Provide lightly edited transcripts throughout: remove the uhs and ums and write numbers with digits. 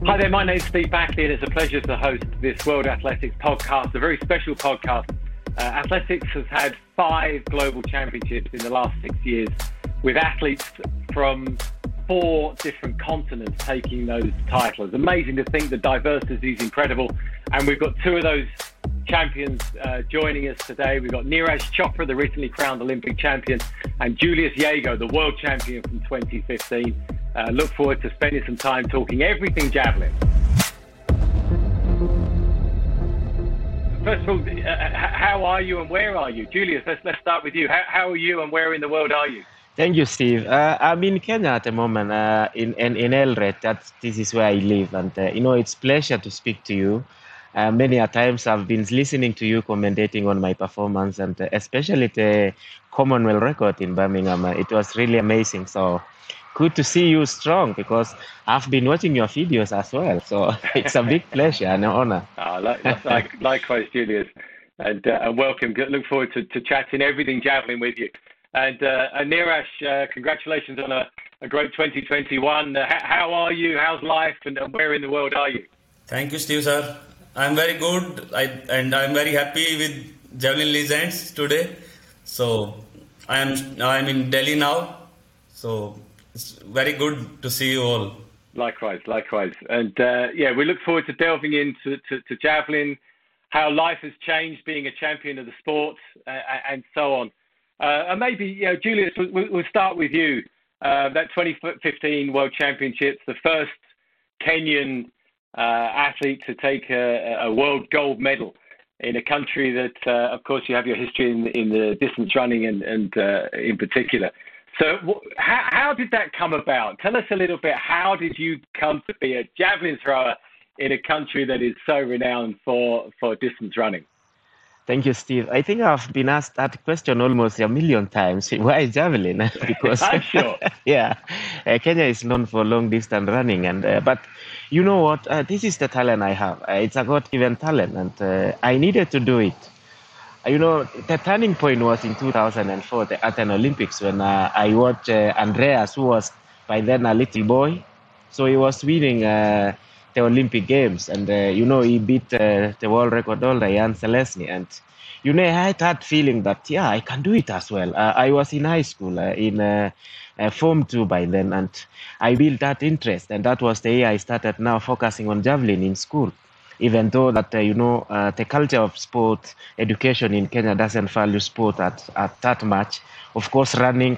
Hi there, my name's Steve Backley and it's a pleasure to host this World Athletics podcast, a very special podcast. Athletics has had 5 global championships in the last 6 years with athletes from 4 different continents taking those titles. Amazing to think the diversity is incredible. And we've got 2 of those champions joining us today. We've got Neeraj Chopra, the recently crowned Olympic champion, and Julius Jago, the world champion from 2015. Look forward to spending some time talking everything javelin. First of all, how are you and where are you? Julius, let's start with you. How are you and where in the world are you? Thank you, Steve. I'm in Kenya at the moment, in Eldoret. This is where I live. And, it's a pleasure to speak to you. Many a times I've been listening to you commentating on my performance, and especially the Commonwealth record in Birmingham. It was really amazing. So good to see you strong, because I've been watching your videos as well. So it's a big pleasure and an honor. Likewise, Julius. And welcome. Look forward to chatting everything javelin with you. And Neeraj, congratulations on a great 2021. How are you? How's life? And where in the world are you? Thank you, Steve, sir. I'm very good. I'm very happy with Javelin Legends today. So I'm in Delhi now. So it's very good to see you all. Likewise. And we look forward to delving into javelin, how life has changed being a champion of the sport, and so on. And maybe, Julius, we'll start with you. That 2015 World Championships, the first Kenyan athlete to take a world gold medal in a country that, of course, you have your history in the distance running and in particular. So how did that come about? Tell us a little bit. How did you come to be a javelin thrower in a country that is so renowned for distance running? Thank you, Steve. I think I've been asked that question almost a million times. Why javelin? Because I'm sure. Kenya is known for long distance running, and but you know what? This is the talent I have. It's a God-given talent, and I needed to do it. The turning point was in 2004, the Athens Olympics, when I watched Andreas, who was by then a little boy. So he was winning the Olympic Games, and he beat the world record holder Jan Selesny, and I had that feeling that I can do it as well. I was in high school in Form 2 by then, and I built that interest, and that was the year I started now focusing on javelin in school. Even though that the culture of sport education in Kenya doesn't value sport at that much. Of course, running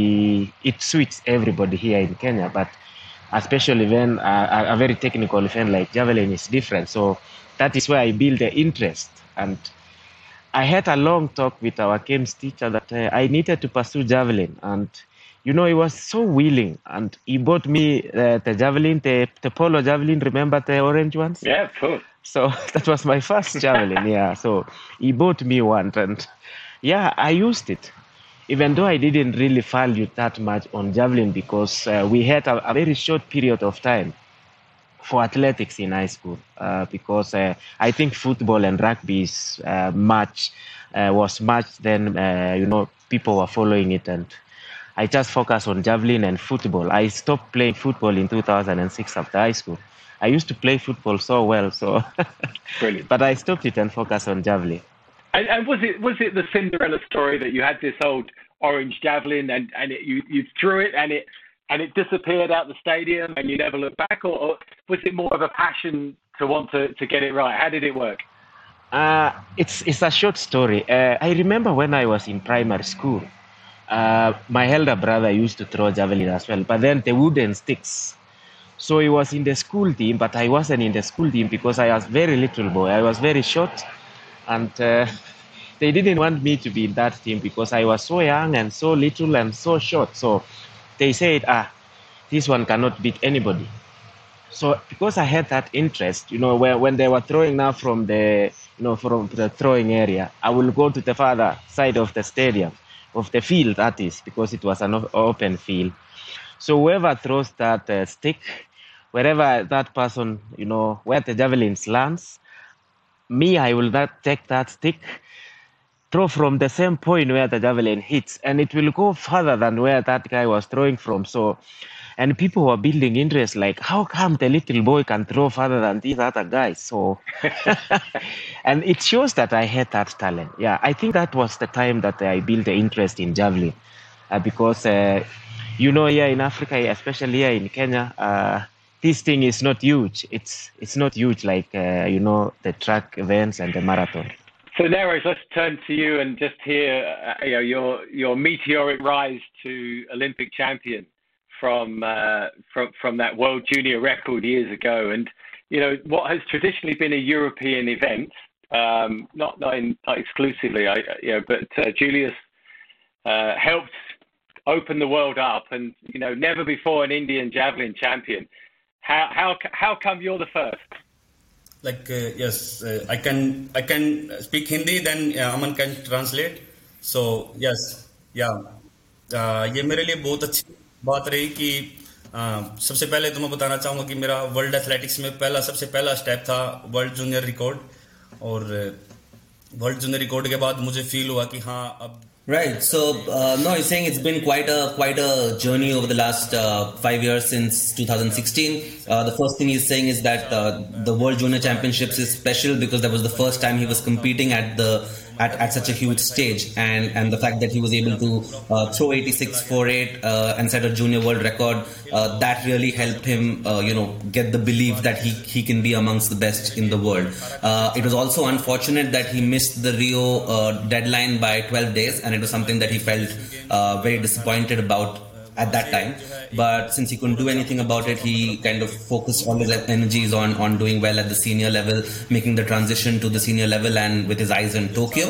it suits everybody here in Kenya, but especially when a very technical event like javelin is different. So that is where I built the interest. And I had a long talk with our games teacher that I needed to pursue javelin. And, he was so willing. And he bought me the javelin, the polo javelin. Remember the orange ones? Yeah, of course. So that was my first javelin, So he bought me one. And, I used it. Even though I didn't really value that much on javelin, because we had a very short period of time for athletics in high school, because I think football and rugby was much then, people were following it, and I just focused on javelin and football. I stopped playing football in 2006 after high school. I used to play football so well, Brilliant. But I stopped it and focused on javelin. And was it the Cinderella story that you had this old orange javelin and you threw it and it disappeared out the stadium and you never looked back, or was it more of a passion to want to get it right? How did it work? It's a short story. I remember when I was in primary school, my elder brother used to throw javelin as well, but then the wooden sticks. So he was in the school team, but I wasn't in the school team because I was very little boy. I was very short. And they didn't want me to be in that team because I was so young and so little and so short. So they said, this one cannot beat anybody. So because I had that interest, when they were throwing now from the throwing area, I will go to the further side of the stadium, of the field, that is, because it was an open field. So whoever throws that stick, wherever that person, where the javelin lands, I will not take that stick, throw from the same point where the javelin hits, and it will go further than where that guy was throwing from. So, and people were building interest, like, how come the little boy can throw further than these other guys? So, and it shows that I had that talent. Yeah, I think that was the time that I built the interest in javelin, because you know, here in Africa, especially here in Kenya, this thing is not huge. It's not huge like you know, the track events and the marathon. So Neeraj, let's turn to you and just hear your meteoric rise to Olympic champion from that World Junior record years ago, and you know what has traditionally been a European event, not exclusively, but Julius helped open the world up, and you know, never before an Indian javelin champion. How come you're the first? Like yes, I can speak Hindi, then Aman can translate. So yes, yeah, ये मेरे लिए बहुत अच्छी बात रही कि सबसे पहले तो मैं बताना चाहूँगा कि मेरा वर्ल्ड एथलेटिक्स में सबसे पहला स्टेप था वर्ल्ड जूनियर रिकॉर्ड, और वर्ल्ड जूनियर रिकॉर्ड के बाद मुझे फील हुआ कि हाँ अब. Right. So, no, he's saying it's been quite a journey over the last 5 years since 2016. The first thing he's saying is that the World Junior Championships is special because that was the first time he was competing at such a huge stage, and the fact that he was able to throw 86.48 and set a junior world record, that really helped him, get the belief that he can be amongst the best in the world. It was also unfortunate that he missed the Rio deadline by 12 days, and it was something that he felt very disappointed about at that time. But since he couldn't do anything about it, he kind of focused all his energies on doing well at the senior level, making the transition to the senior level, and with his eyes on Tokyo.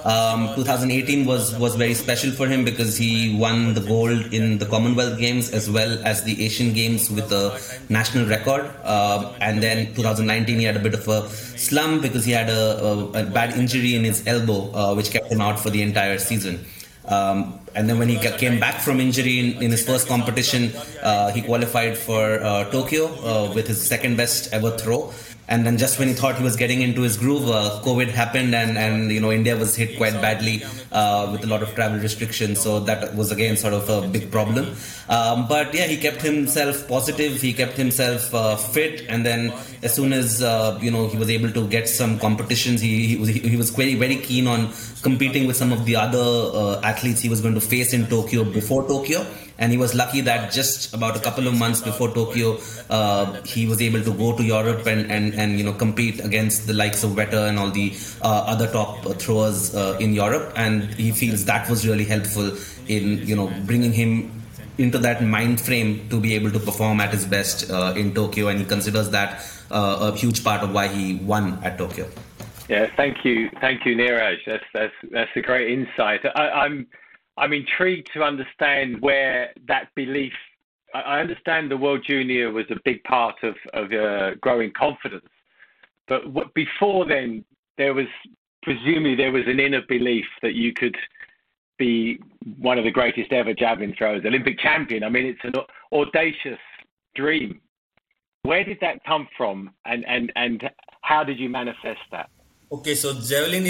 2018 was very special for him because he won the gold in the Commonwealth Games as well as the Asian Games with a national record. And then 2019 he had a bit of a slump because he had a bad injury in his elbow, which kept him out for the entire season. And then when he came back from injury in his first competition, he qualified for Tokyo with his second best ever throw. And then just when he thought he was getting into his groove, COVID happened, and India was hit quite badly with a lot of travel restrictions. So that was again sort of a big problem. But yeah, he kept himself positive. He kept himself fit. And then as soon as he was able to get some competitions, he was very, very keen on competing with some of the other athletes he was going to face in Tokyo before Tokyo. And he was lucky that just about a couple of months before Tokyo, he was able to go to Europe and compete against the likes of Vetter and all the other top throwers in Europe. And he feels that was really helpful in bringing him into that mind frame to be able to perform at his best in Tokyo. And he considers that a huge part of why he won at Tokyo. Yeah, thank you, Neeraj. That's a great insight. I'm intrigued to understand where that belief. I understand the World Junior was a big part of growing confidence, but before then, presumably there was an inner belief that you could be one of the greatest ever javelin throwers, Olympic champion. I mean, it's an audacious dream. Where did that come from, and how did you manifest that? Okay, so javelin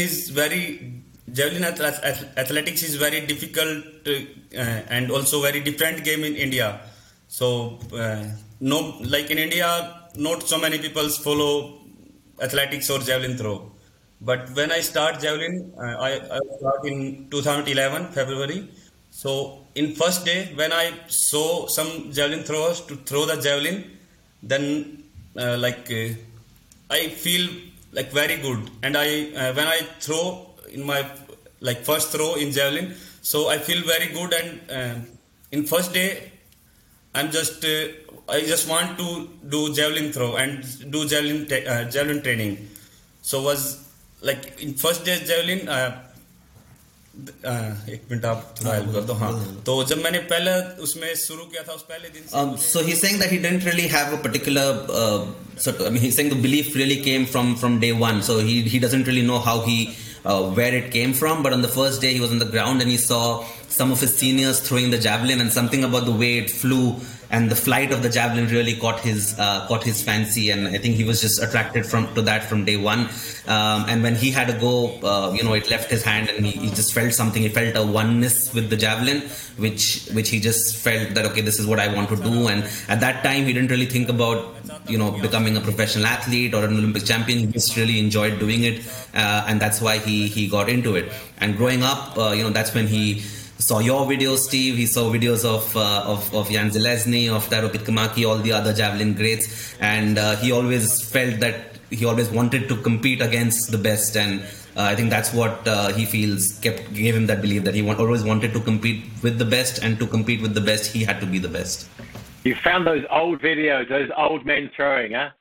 athletics is very difficult and also very different game in India. So like in India, not so many people follow athletics or javelin throw. But when I start javelin, I start in 2011 February. So in first day when I saw some javelin throwers to throw the javelin, then I feel like very good. And when I throw in my first throw in javelin, so I feel very good. And in first day, I just want to do javelin throw and do javelin training. So was like in first day javelin. एक minute आप थोड़ा help कर दो. हाँ, तो जब मैंने पहले उसमें शुरू किया था उस पहले दिन से. So he's saying that he didn't really have a particular he's saying the belief really came from day one. So he doesn't really know how where it came from, but on the first day he was on the ground and he saw some of his seniors throwing the javelin, and something about the way it flew and the flight of the javelin really caught his fancy, and I think he was just attracted to that from day one. And when he had to go, it left his hand, and he just felt something. He felt a oneness with the javelin, which he just felt that, okay, this is what I want to do. And at that time, he didn't really think about becoming a professional athlete or an Olympic champion. He just really enjoyed doing it, and that's why he got into it. And growing up, that's when he saw your videos, Steve. He saw videos of Jan Zelezny, of Tero Pitkamaki, all the other javelin greats, and he always felt that he always wanted to compete against the best. And I think that's what he feels gave him that belief that he always wanted to compete with the best, and to compete with the best, he had to be the best. You found those old videos, those old men throwing, huh?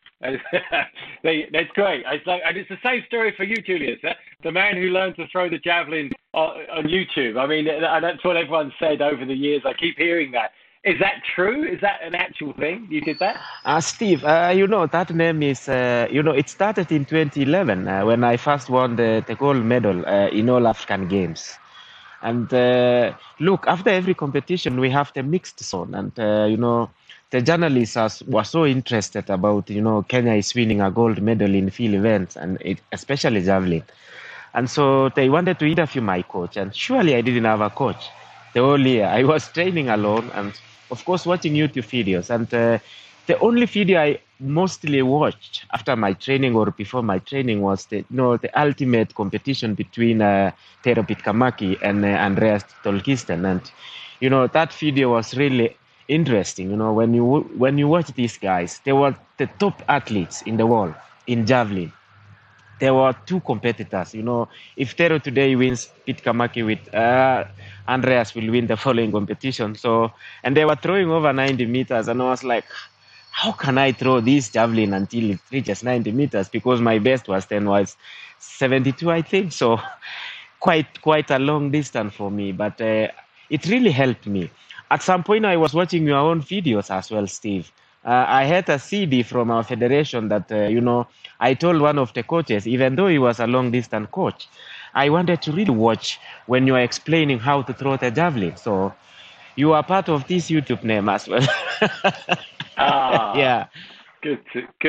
That's great. And it's the same story for you, Julius. Huh? The man who learned to throw the javelin on YouTube. I mean, and that's what everyone said over the years. I keep hearing that. Is that true? Is that an actual thing? You did that? Steve, that name is, it started in 2011 when I first won the gold medal in all African Games. And look, after every competition, we have the mixed zone. And, the journalists were so interested about, Kenya is winning a gold medal in field events, and especially javelin. And so they wanted to interview my coach. And surely I didn't have a coach the whole year. I was training alone and, of course, watching YouTube videos. And the only video I mostly watched after my training or before my training was the ultimate competition between Tero Pitkamaki and Andreas Tolkisten. And, that video was really interesting. When you watch these guys, they were the top athletes in the world in javelin. There were two competitors. If Tero today wins Pitkamaki with Andreas will win the following competition. So, and they were throwing over 90 meters, and I was like, how can I throw this javelin until it reaches 90 meters? Because my best was 72, I think. So, quite a long distance for me. But it really helped me. At some point, I was watching your own videos as well, Steve. I had a CD from our federation that, I told one of the coaches, even though he was a long-distance coach, I wanted to really watch when you are explaining how to throw the javelin. So you are part of this YouTube name as well. Yeah. Good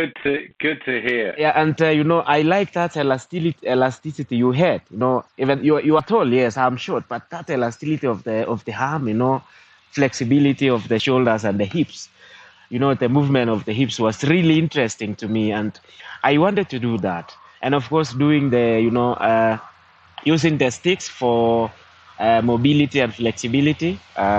to hear. Yeah, and I like that elasticity you had. Even you are tall, yes, I'm short, but that elasticity of the arm, flexibility of the shoulders and the hips. The movement of the hips was really interesting to me, and I wanted to do that. And of course, doing the, using the sticks for mobility and flexibility.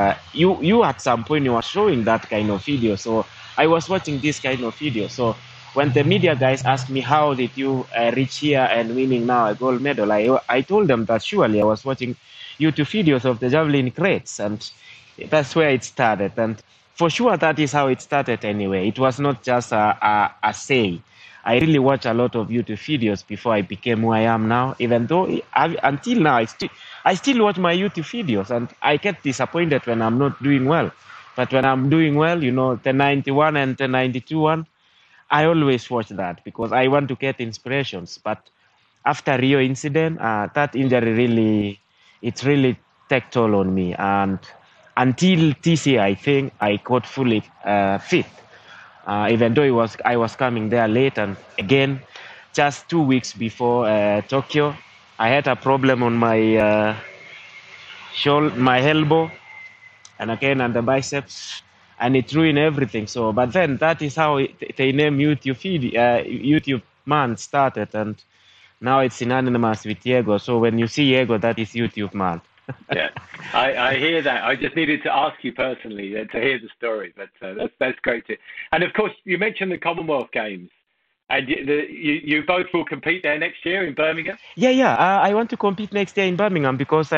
You at some point, you were showing that kind of video. So I was watching this kind of video. So when the media guys asked me, how did you reach here and winning now a gold medal? I told them that surely I was watching YouTube videos of the javelin greats, and that's where it started. And for sure, that is how it started anyway. It was not just a say. I really watched a lot of YouTube videos before I became who I am now, even though until now, I still watch my YouTube videos, and I get disappointed when I'm not doing well. But when I'm doing well, the 91 and the 92 one, I always watch that because I want to get inspirations. But after Rio incident, that injury really took toll on me. And until TC, I think I got fully fit. Even though I was coming there late, and again, just 2 weeks before Tokyo, I had a problem on my shoulder, my elbow, and again on the biceps, and it ruined everything. So, but then that is how they named YouTube Man started, and now it's synonymous with Diego. So when you see Diego, that is YouTube Man. Yeah, I hear that. I just needed to ask you personally to hear the story, but that's great too. And of course, you mentioned the Commonwealth Games, and you both will compete there next year in Birmingham. Yeah. I want to compete next year in Birmingham because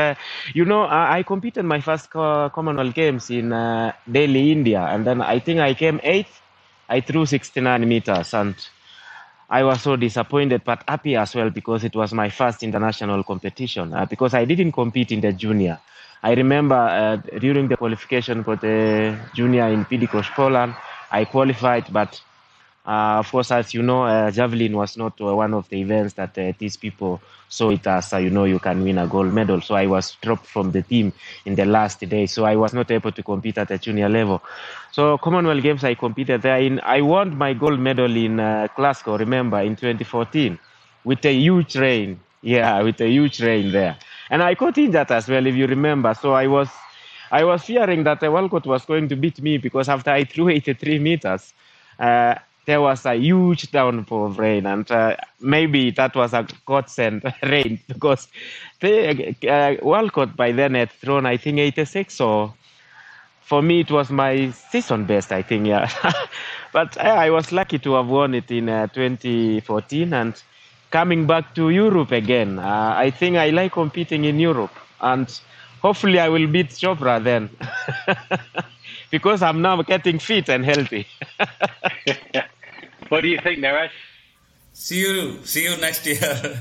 I competed my first Commonwealth Games in Delhi, India, and then I think I came 8th. I threw 69 meters, and I was so disappointed, but happy as well because it was my first international competition because I didn't compete in the junior. I remember during the qualification for the junior in Bydgoszcz, Poland, I qualified, but Of course, as you know, javelin was not one of the events that these people saw it as, you can win a gold medal. So I was dropped from the team in the last day. So I was not able to compete at the junior level. So Commonwealth Games, I competed there. I won my gold medal in Glasgow, remember, in 2014 with a huge rain. Yeah, with a huge rain there. And I got injured as well, if you remember. So I was fearing that Walcott was going to beat me because after I threw 83 meters, there was a huge downpour of rain, and maybe that was a godsend rain because Walcott by then had thrown, I think, 86. So for me, it was my season best, I think, yeah. But I was lucky to have won it in 2014, and coming back to Europe again. I think I like competing in Europe, and hopefully I will beat Chopra then. Because I'm now getting fit and healthy. What do you think, Neeraj? See you next year.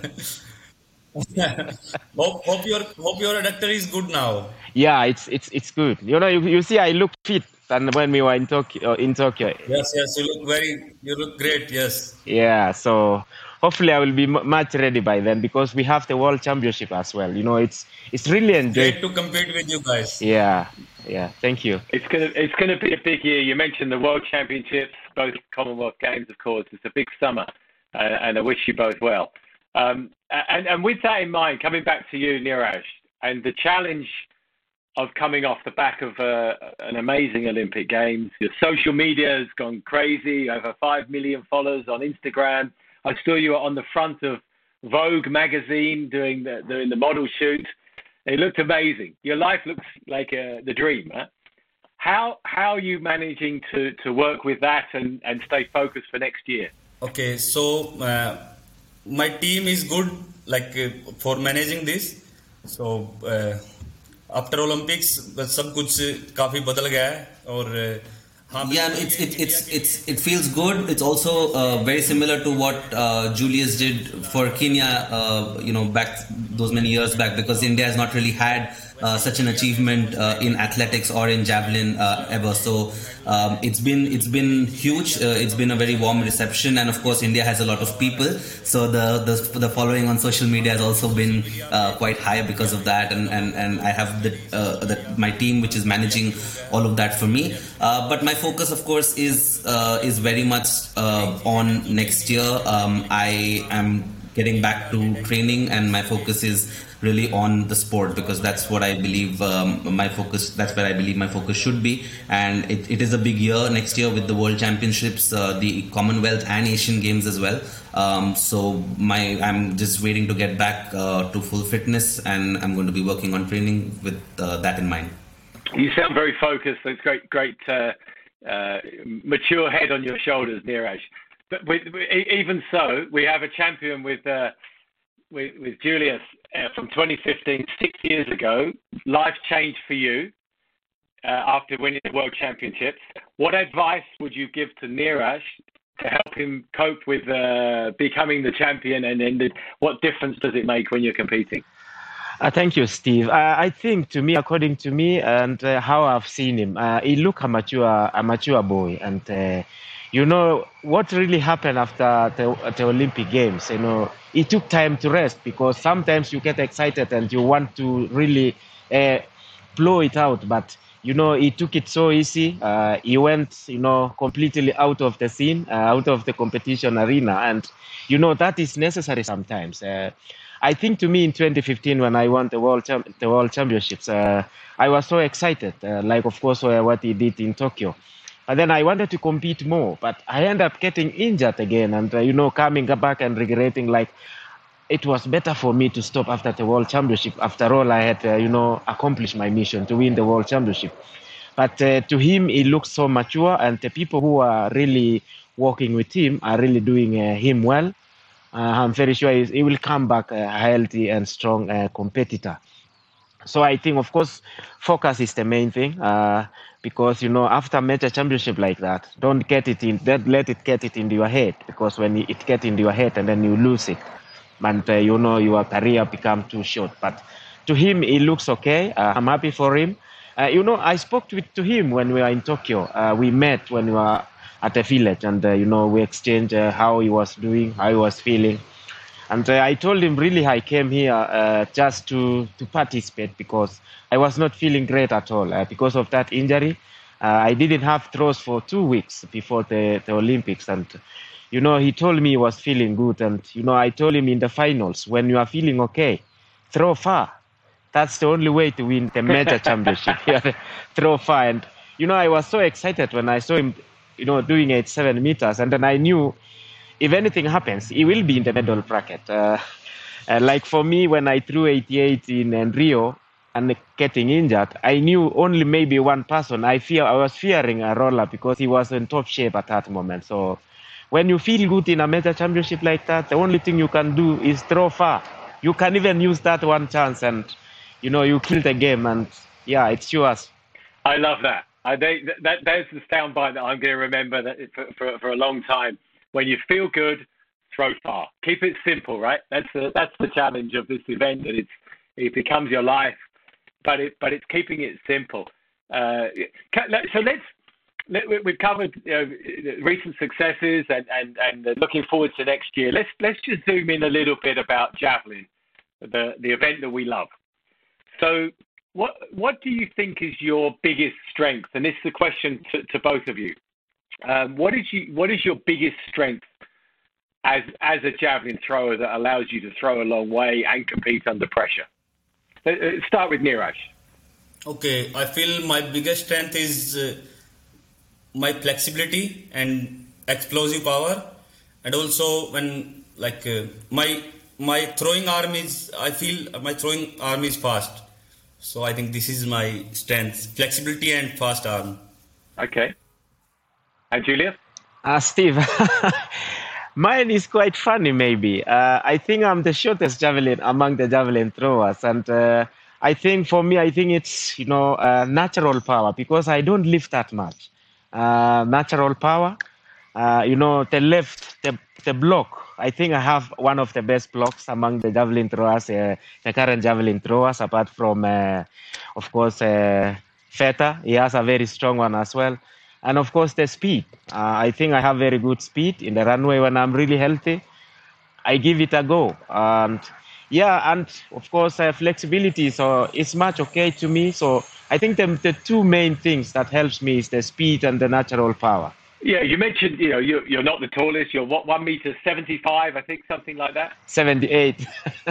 hope your adductor is good now. Yeah, it's good. You see, I look fit than when we were in Tokyo. Yes, you look great. Yes. Yeah, so hopefully I will be much ready by then because we have the World Championship as well. It's really enjoyable. Great to compete with you guys. Yeah, thank you. It's gonna be a big year. You mentioned the World Championships, both Commonwealth Games, of course. It's a big summer, and I wish you both well. And with that in mind, coming back to you, Neeraj, and the challenge of coming off the back of an amazing Olympic Games. Your social media has gone crazy. Over 5 million followers on Instagram. I saw you on the front of Vogue magazine doing the model shoot. It looked amazing. Your life looks like the dream. Huh? How are you managing to work with that and stay focused for next year? Okay, so my team is good for managing this. So after Olympics, सब कुछ काफी बदल गया है और yeah, it feels good. It's also very similar to what Julius did for Kenya, back those many years back, because India has not really had such an achievement in athletics or in javelin ever. So it's been huge. It's been a very warm reception, and of course India has a lot of people. So the following on social media has also been quite high because of that, and I have my team which is managing all of that for me. But my focus, of course, is very much on next year. I am getting back to training, and my focus is really on the sport, because that's what I believe that's where I believe my focus should be. And it is a big year next year with the World Championships, the Commonwealth and Asian Games as well. So I'm just waiting to get back to full fitness, and I'm going to be working on training with that in mind. You sound very focused. It's great mature head on your shoulders, Neeraj. But even so, we have a champion with Julius from 2015, 6 years ago. Life changed for you after winning the World Championships. What advice would you give to Neeraj to help him cope with becoming the champion, and what difference does it make when you're competing? Thank you, Steve. I think, according to me, and how I've seen him, he looked a mature boy, and what really happened after the Olympic Games. It took time to rest, because sometimes you get excited and you want to really blow it out, but he took it so easy. He went, completely out of the scene, out of the competition arena, and that is necessary sometimes. I think, to me, in 2015, when I won the World Championships, I was so excited, of course, what he did in Tokyo. And then I wanted to compete more, but I ended up getting injured again, and coming back and regretting, it was better for me to stop after the World Championship. After all, I had accomplished my mission to win the World Championship. But to him, he looks so mature, and the people who are really working with him are really doing him well. I'm very sure he will come back a healthy and strong competitor. So I think, of course, focus is the main thing, because after a major championship like that, don't let it get it into your head, because when it gets into your head and then you lose it, and your career becomes too short. But to him, it looks okay. I'm happy for him. I spoke to him when we were in Tokyo. We met when we were at a village, and we exchanged how he was doing, how he was feeling. And I told him really I came here just to participate because I was not feeling great at all because of that injury. I didn't have throws for 2 weeks before the Olympics. And, he told me he was feeling good. And, I told him in the finals, when you are feeling okay, throw far. That's the only way to win the major championship. Throw far. And, I was so excited when I saw him, doing 87 meters. And then I knew if anything happens, he will be in the medal bracket. Like for me, when I threw 88 in Rio and getting injured, I knew only maybe one person. I was fearing a roller because he was in top shape at that moment. So when you feel good in a major championship like that, the only thing you can do is throw far. You can even use that one chance and, you kill the game. And yeah, it's yours. I love that. There's the soundbite that I'm going to remember that for a long time. When you feel good, throw far. Keep it simple, right? That's the challenge of this event. That it becomes your life, but it's keeping it simple. So we've covered recent successes and looking forward to next year. Let's just zoom in a little bit about javelin, the event that we love. So what do you think is your biggest strength? And this is a question to both of you. What is your biggest strength as a javelin thrower that allows you to throw a long way and compete under pressure? Start with Neeraj. Okay, I feel my biggest strength is my flexibility and explosive power, and also when my throwing arm is, I feel my throwing arm is fast. So I think this is my strength: flexibility and fast arm. Okay. And Julius? Steve, mine is quite funny maybe. I think I'm the shortest javelin among the javelin throwers. And I think for me, it's, natural power because I don't lift that much. Natural power, the block. I think I have one of the best blocks among the javelin throwers, the current javelin throwers, apart from, of course, Feta. He has a very strong one as well. And of course, the speed. I think I have very good speed in the runway when I'm really healthy. I give it a go. And of course, flexibility. So it's much okay to me. So I think the two main things that helps me is the speed and the natural power. Yeah, you mentioned, you're not the tallest. You're 1 meter 75, I think, something like that. 78.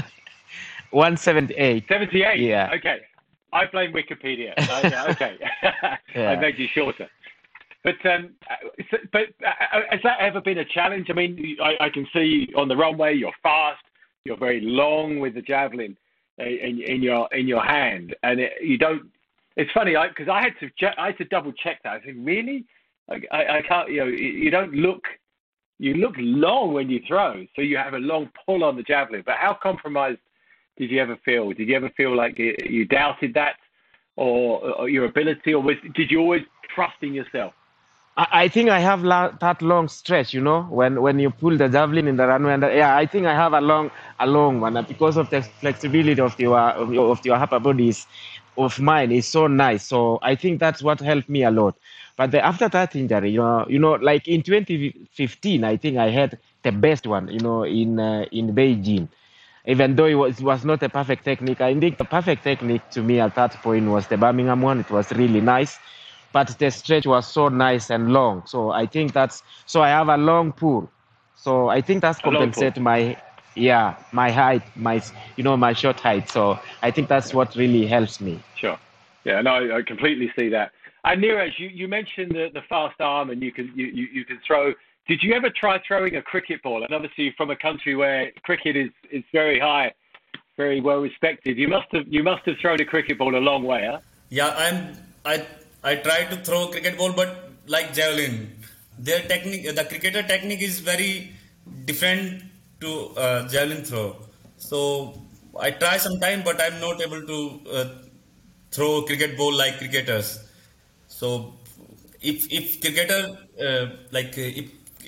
178. 78. Yeah. Okay. I blame Wikipedia. Okay. I made you shorter. But has that ever been a challenge? I mean, I can see on the runway you're fast, you're very long with the javelin in your hand, and you don't. It's funny because I had to double check that. I think really, I can't. You don't look. You look long when you throw, so you have a long pull on the javelin. But how compromised did you ever feel? Did you ever feel like you doubted that, or your ability, or did you always trust in yourself? I think I have that long stretch, when you pull the javelin in the runway. And I think I have a long one because of the flexibility of your upper bodies of mine is so nice. So I think that's what helped me a lot. But after that injury, like in 2015, I think I had the best one, in Beijing. Even though it was not a perfect technique, I think the perfect technique to me at that point was the Birmingham one. It was really nice. But the stretch was so nice and long. So I think so I have a long pull. So I think that's compensate my height, my short height. So I think that's what really helps me. Sure. Yeah, no, I completely see that. And Neeraj, you mentioned the fast arm and you can throw. Did you ever try throwing a cricket ball? And obviously from a country where cricket is very high, very well respected, you must have thrown a cricket ball a long way, huh? Yeah, I try to throw cricket ball, but like javelin, their technique, the cricketer technique is very different to javelin throw. So I try sometime, but I'm not able to throw cricket ball like cricketers. So if cricketer if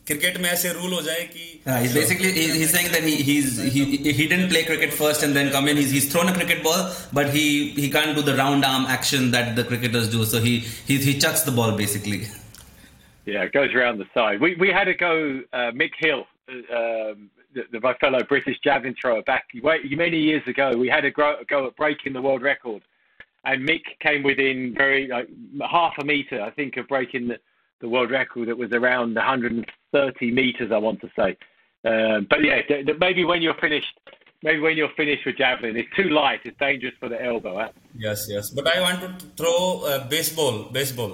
cricket में ऐसे rule हो जाए कि he's basically he's saying that he didn't play cricket first and then come in. He's thrown a cricket ball, but he can't do the round arm action that the cricketers do. So he chucks the ball basically. Yeah, it goes around the side. We had a go, Mick Hill, my fellow British javelin thrower, back many years ago. We had a go at breaking the world record, and Mick came within half a metre, I think, of breaking the world record. That was around 130 metres, I want to say. But yeah, maybe when you're finished with javelin, it's too light. It's dangerous for the elbow. Huh? Yes. But I want to throw baseball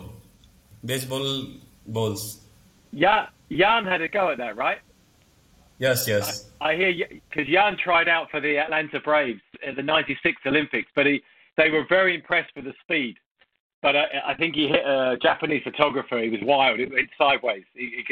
balls. Yeah, Jan had a go at that, right? Yes. I hear, because Jan tried out for the Atlanta Braves at the '96 Olympics, but they were very impressed with the speed. But I think he hit a Japanese photographer. He was wild. It went sideways.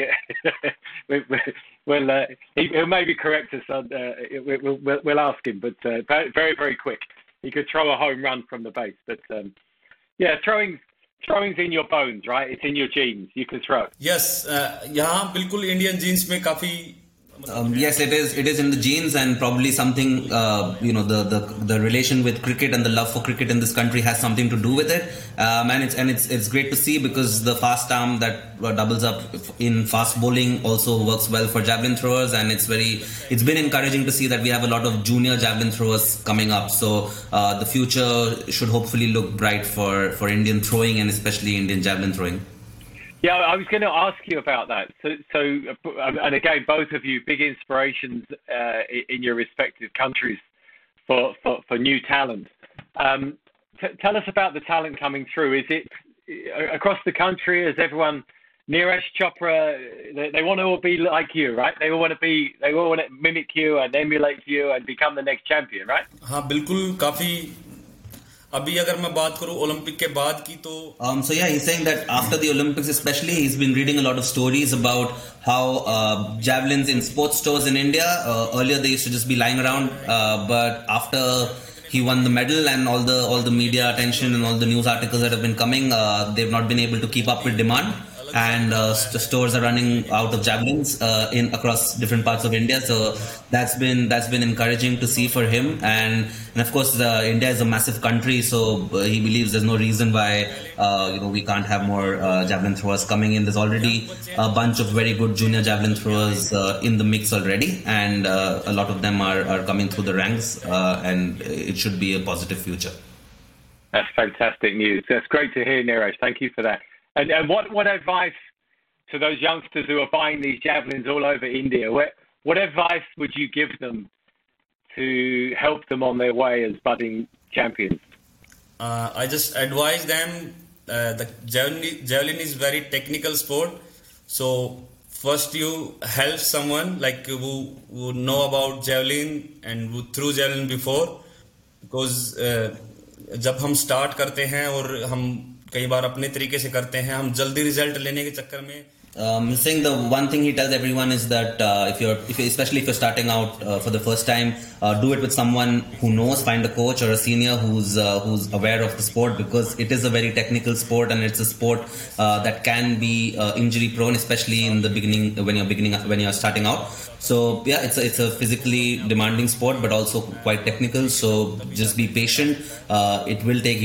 He'll maybe correct us. We'll ask him. But very, very quick. He could throw a home run from the base. But yeah, throwing's in your bones, right? It's in your genes. You can throw. Yes, यहाँ बिल्कुल Indian genes में काफी. Yes, it is in the genes, and probably something, the relation with cricket and the love for cricket in this country has something to do with it. And it's great to see, because the fast arm that doubles up in fast bowling also works well for javelin throwers, and it's been encouraging to see that we have a lot of junior javelin throwers coming up. So the future should hopefully look bright for Indian throwing, and especially Indian javelin throwing. Yeah, I was going to ask you about that. So, and again, both of you, big inspirations in your respective countries for new talent. Tell us about the talent coming through. Is it across the country? Is everyone, Neeraj Chopra, they want to all be like you, right? They all want to mimic you and emulate you and become the next champion, right? हाँ, बिल्कुल काफी. अभी अगर मैं बात करूं Olympic के बाद की तो so yeah, he's saying that after the Olympics especially, he's been reading a lot of stories about how javelins in sports stores in India, earlier they used to just be lying around, but after he won the medal and all the media attention and all the news articles that have been coming, they've not been able to keep up with demand, and stores are running out of javelins across different parts of India. So that's been encouraging to see for him, and of course India is a massive country, so he believes there's no reason why we can't have more javelin throwers coming in. There's already a bunch of very good junior javelin throwers in the mix already, and a lot of them are coming through the ranks, and it should be a positive future. That's fantastic news. That's great to hear, Neeraj. Thank you for that. And what advice to those youngsters who are buying these javelins all over India? What advice would you give them to help them on their way as budding champions? I just advise them. The javelin is very technical sport. So first you help someone like who know about javelin and who threw javelin before, because जब हम start करते हैं और हम कई बार अपने तरीके से करते हैं, हम जल्दी रिजल्ट लेने के चक्कर में saying the one thing he tells everyone is that especially if you're starting out for the first time, do it with someone who knows. Find a coach or a senior who's aware of the sport, because it is a very technical sport, and it's a sport that can be injury prone, especially in the beginning when you're starting out. So yeah, it's a physically demanding sport, but also quite technical. So just be patient. It'll take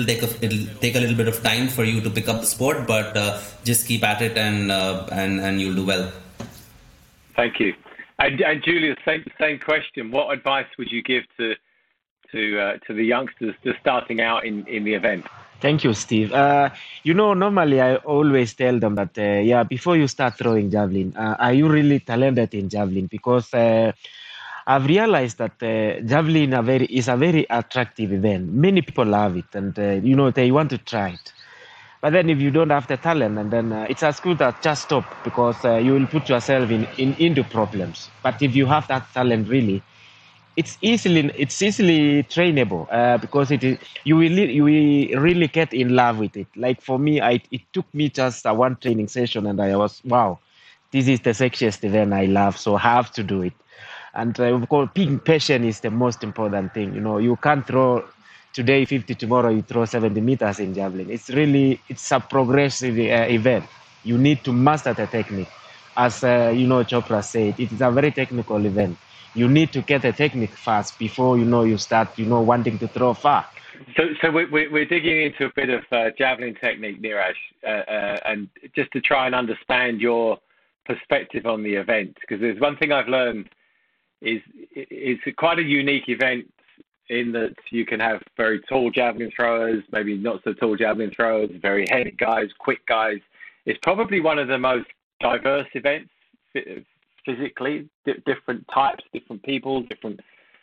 a little bit of time for you to pick up the sport, but just keep at it, and you'll do well. Thank you. And Julius, same question. What advice would you give to the youngsters just starting out in the event? Thank you, Steve. Normally I always tell them that, before you start throwing javelin, are you really talented in javelin? Because I've realized that javelin is a very attractive event. Many people love it, and, they want to try it. But then if you don't have the talent, and then it's as good as just stop, because you will put yourself into problems. But if you have that talent, really, it's easily trainable, because you will really get in love with it. Like for me, it took me just one training session, and I was, wow, this is the sexiest event I love, so I have to do it. And of course, being patient is the most important thing. You can't throw today 50, tomorrow you throw 70 meters in javelin. It's a progressive event. You need to master the technique. as Chopra said, it is a very technical event. You need to get a technique fast before you start wanting to throw far. So we're digging into a bit of javelin technique, Neeraj, and just to try and understand your perspective on the event, because there's one thing I've learned is it's quite a unique event in that you can have very tall javelin throwers, maybe not so tall javelin throwers, very heavy guys, quick guys. It's probably one of the most diverse events physically, different types, different people, different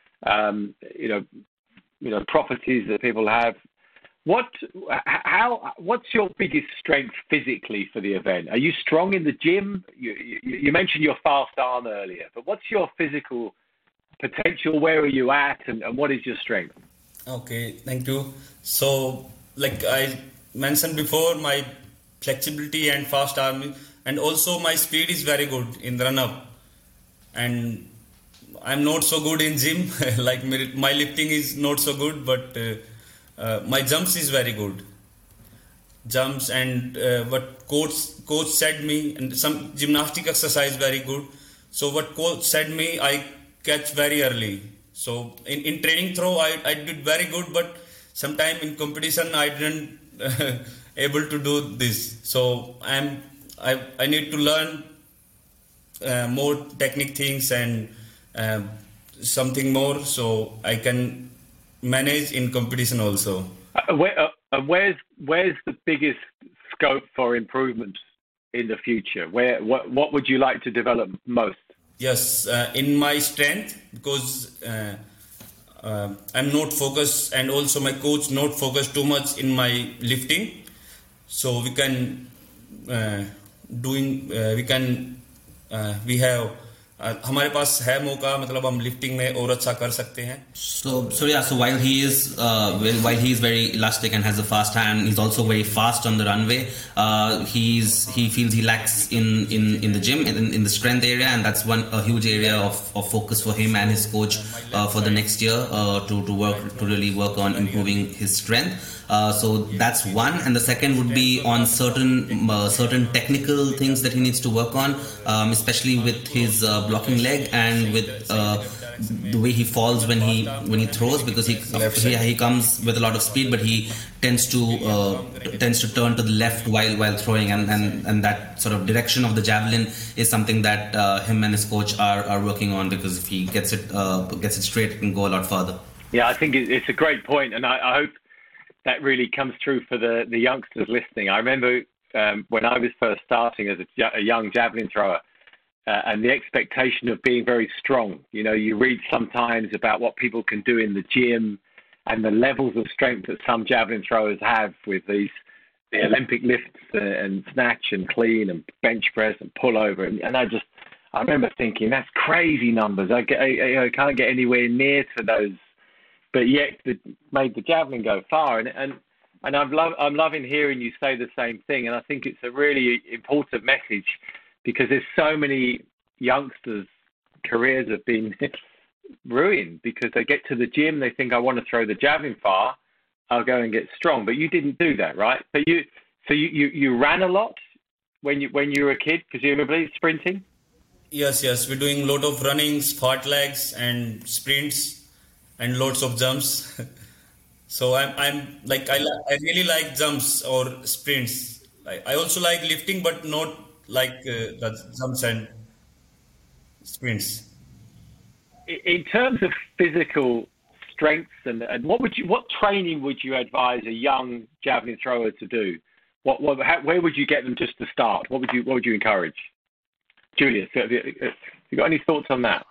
properties that people have. What's your biggest strength physically for the event? Are you strong in the gym? You mentioned your fast arm earlier, but what's your physical potential? Where are you at, and what is your strength? Okay, thank you. So, like I mentioned before, my flexibility and fast arm, and also my speed is very good in run up, and I'm not so good in gym. Like my lifting is not so good, but my jumps is very good. Jumps and what coach said me, and some gymnastic exercise very good. So what coach said me, I catch very early. So in training throw, I did very good, but sometime in competition I didn't able to do this. So I need to learn more technique things and something more, so I can manage in competition also. Where's the biggest scope for improvement in the future? What would you like to develop most? Yes, in my strength, because I'm not focused, and also my coach not focused too much in my lifting, so we have हमारे पास है मौका, मतलब हम lifting में और अच्छा कर सकते हैं. So while he is very elastic and has a fast hand, he's also very fast on the runway. He feels he lacks in the gym, in the strength area, and that's a huge area of focus for him and his coach for the next year to really work on improving his strength. So that's one, and the second would be on certain technical things that he needs to work on, especially with his blocking leg and with the way he falls when he throws, because he comes with a lot of speed, but he tends to turn to the left while throwing, and that sort of direction of the javelin is something that him and his coach are working on, because if he gets it straight, it can go a lot further. Yeah, I think it's a great point, and I hope that really comes through for the youngsters listening. I remember when I was first starting as a young javelin thrower, and the expectation of being very strong. You read sometimes about what people can do in the gym and the levels of strength that some javelin throwers have with the Olympic lifts and snatch and clean and bench press and pull over. And I remember thinking, that's crazy numbers. I can't get anywhere near to those. But yet, made the javelin go far, and I'm loving hearing you say the same thing. And I think it's a really important message, because there's so many youngsters' careers have been ruined because they get to the gym, they think, I want to throw the javelin far, I'll go and get strong. But you didn't do that, right? But you ran a lot when you were a kid, presumably sprinting. Yes, we're doing a lot of runnings, fart legs, and sprints. And lots of jumps. So I'm like I really like jumps or sprints. I also like lifting, but not like the jumps and sprints. In terms of physical strength, and what training would you advise a young javelin thrower to do? Where would you get them just to start? What would you encourage? Julius, have you got any thoughts on that?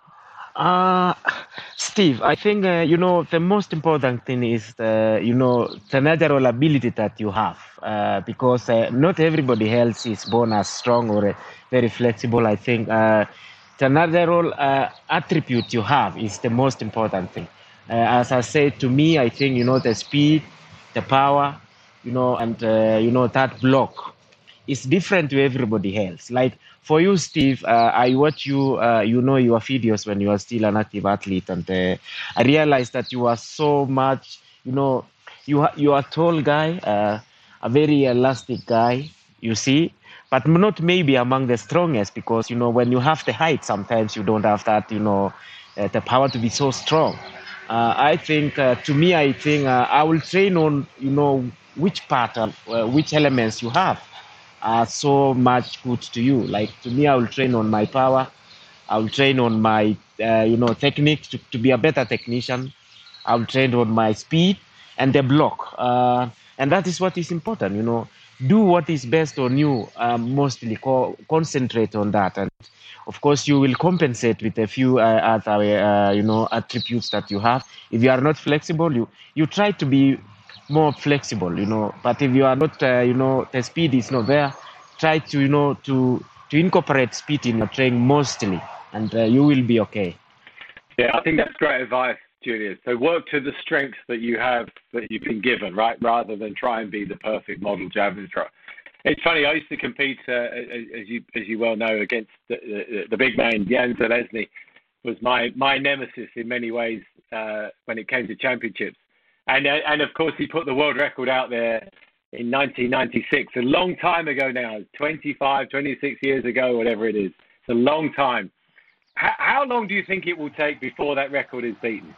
Steve, I think, the most important thing is, the natural ability that you have, because not everybody else is born as strong or very flexible. I think the natural attribute you have is the most important thing. As I said, to me, I think, the speed, the power, and, that block is different to everybody else. Like, for you, Steve, I watch you, your videos when you are still an active athlete, and I realized that you are so much, you are a tall guy, a very elastic guy, you see, but not maybe among the strongest, because when you have the height, sometimes you don't have that the power to be so strong. I think I will train on which part of which elements you have are so much good to you. Like to me, I will train on my power. I will train on my technique to be a better technician. I will train on my speed and the block, and that is what is important. Do what is best on you. Mostly concentrate on that, and of course you will compensate with a few other attributes that you have. If you are not flexible, you try to be more flexible. But if you are not, the speed is not there, try to to incorporate speed in your training mostly, and you will be okay. Yeah, I think that's great advice, Julius. So work to the strengths that you have, that you've been given, right? Rather than try and be the perfect model javelin thrower. It's funny, I used to compete, as you well know, against the big man, Jan Zelezny, was my nemesis in many ways when it came to championships. And of course, he put the world record out there in 1996, a long time ago now, 25, 26 years ago, whatever it is. It's a long time. How long do you think it will take before that record is beaten?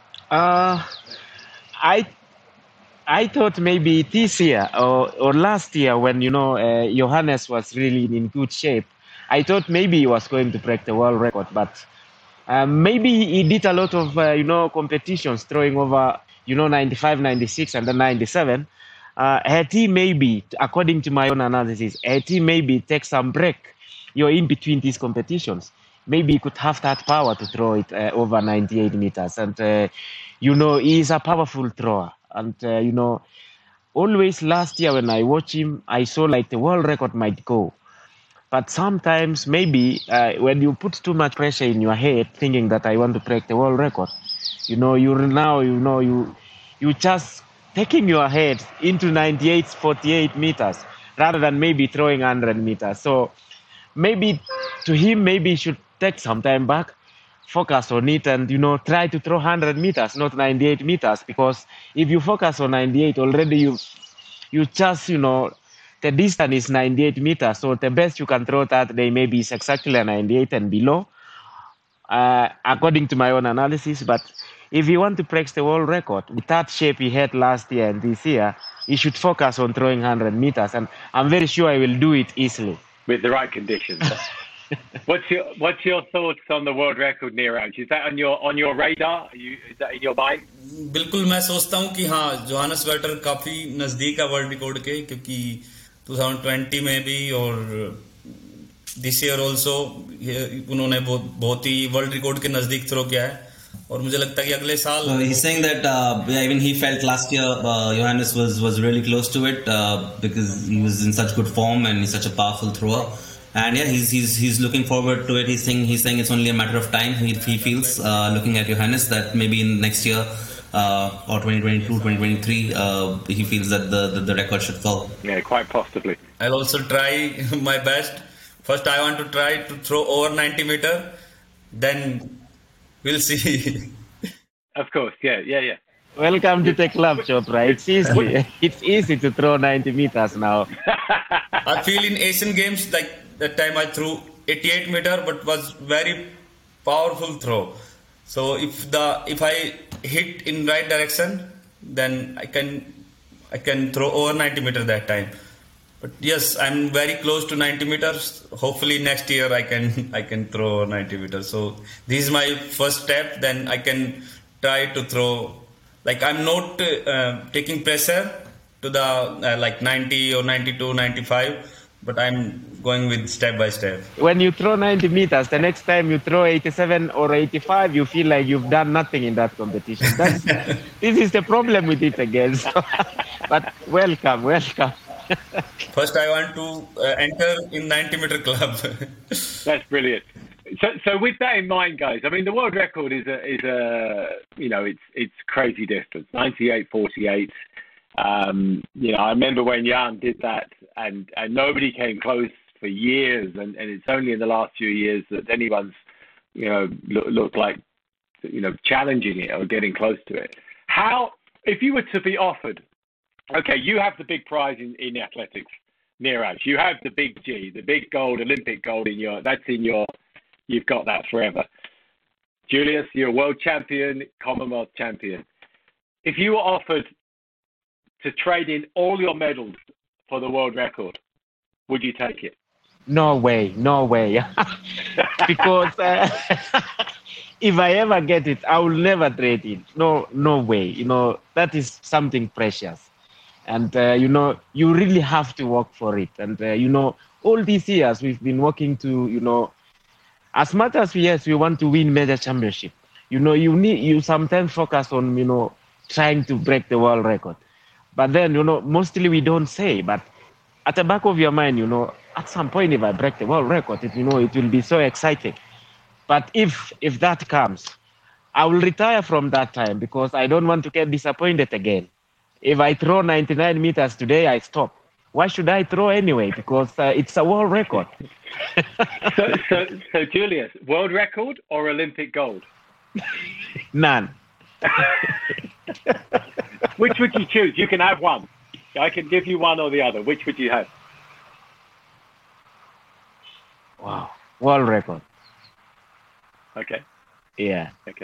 I thought maybe this year or last year when Johannes was really in good shape. I thought maybe he was going to break the world record, but maybe he did a lot of competitions, throwing over 95, 96, and then 97. Had he maybe, according to my own analysis, had he maybe take some break, in between these competitions, maybe he could have that power to throw it over 98 meters. And, he is a powerful thrower. And, always last year when I watched him, I saw like the world record might go. But sometimes maybe when you put too much pressure in your head, thinking that I want to break the world record, you just taking your head into 98, 48 meters rather than maybe throwing 100 meters. So maybe to him, maybe he should take some time back, focus on it, and try to throw 100 meters, not 98 meters. Because if you focus on 98, already you just the distance is 98 meters. So the best you can throw that day maybe is exactly 98 and below, according to my own analysis. But if you want to break the world record with that shape he had last year and this year, he should focus on throwing 100 meters, and I'm very sure I will do it easily with the right conditions. What's your thoughts on the world record, Neeraj? Is that on your radar? Is that in your mind? बिल्कुल मैं सोचता हूँ कि हाँ Johannes Vetter काफी नजदीक है world record के, क्योंकि 2020 में भी और दिस ईयर ऑल्सो उन्होंने बहुत ही वर्ल्ड रिकॉर्ड के नजदीक थ्रो किया है, और मुझे लगता है कि अगले साल he's saying that even he felt last year Johannes was really close to it because he was in such good form and he's such a powerful thrower. And yeah, he's looking forward to it. He's saying it's only a matter of time. He feels looking at Johannes that maybe in next year or 2022, 2023, he feels that the record should fall. Yeah, quite possibly. I'll also try my best. First, I want to try to throw over 90 meter. Then we'll see. Of course, yeah. Welcome to the club, Chopra. It's easy to throw 90 meters now. I feel in Asian Games, like that time I threw 88 meter, but was very powerful throw. So if I hit in right direction, then I can throw over 90 meter that time. But yes, I'm very close to 90 meters. Hopefully next year I can throw 90 meters. So this is my first step. Then I can try to throw. Like I'm not taking pressure to the like 90 or 92, 95. But I'm going with step by step. When you throw 90 meters, the next time you throw 87 or 85, you feel like you've done nothing in that competition. This is the problem with it again. So, but welcome. First, I want to enter in 90-meter club. That's brilliant. So with that in mind, guys, I mean, the world record is it's crazy distance, 98.48. I remember when Jan did that, and nobody came close for years, and it's only in the last few years that anyone's looked like challenging it or getting close to it. How, if you were to be offered, okay, you have the big prize in athletics, Neeraj. You have the big G, the big gold, Olympic gold you've got that forever. Julius, you're a world champion, Commonwealth champion. If you were offered to trade in all your medals for the world record, would you take it? No way. Because if I ever get it, I will never trade it. No way. That is something precious. And, you really have to work for it. And, all these years we've been working to, as much as we want to win major championship, you sometimes focus on, trying to break the world record. But then, mostly we don't say, but at the back of your mind, at some point, if I break the world record, it will be so exciting. But if that comes, I will retire from that time because I don't want to get disappointed again. If I throw 99 meters today, I stop. Why should I throw anyway? Because it's a world record. So Julius, world record or Olympic gold? None. Which would you choose? You can have one. I can give you one or the other. Which would you have? Wow. World record. Okay. Yeah. Okay.